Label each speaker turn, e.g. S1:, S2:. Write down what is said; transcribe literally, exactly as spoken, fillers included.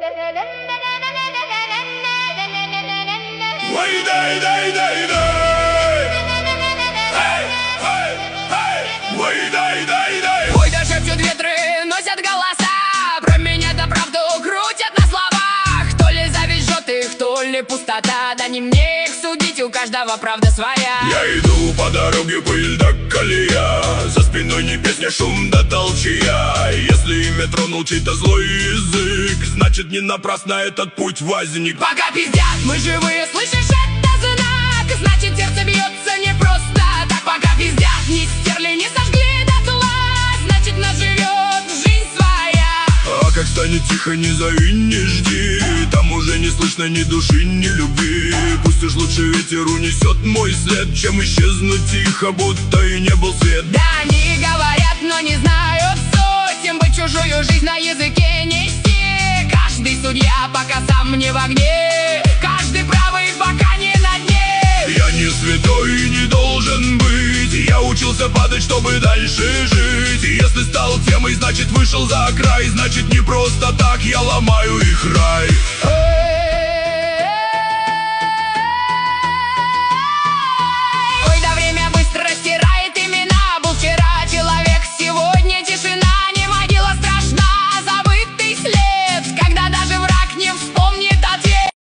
S1: Ой, дай, дай, дай, дай. Эй, эй, эй. Ой, дай, дай, дай.
S2: Ой, да шепчут ветры, носят голоса, про меня-то правду крутят на словах. То ли завяжет их, то ли пустота, да не мне их судить, у каждого правда своя.
S1: Я иду по дороге, пыль да колея, за спиной не песня, шум да толчья. Если метро тронул чей-то злой язык, значит не напрасно этот путь возник.
S2: Пока пиздят, мы живые, слышишь, это знак, значит сердце бьется не просто так. Пока пиздят, ни стерли, не сожгли дотла, значит нас живет жизнь своя.
S1: А как станет тихо, не зови, не жди, там уже не слышно ни души, ни любви. Пусть уж лучше ветер унесет мой след, чем исчезнуть тихо, будто и не был свет.
S2: Да, они говорят, но не знают суть, им бы чужую жизнь на языке нести. Каждый судья, пока сам не в огне, каждый правый, пока не на дне.
S1: Я не святой и не должен быть, я учился падать, чтобы дальше жить. Если стал темой, значит вышел за край, значит не просто так я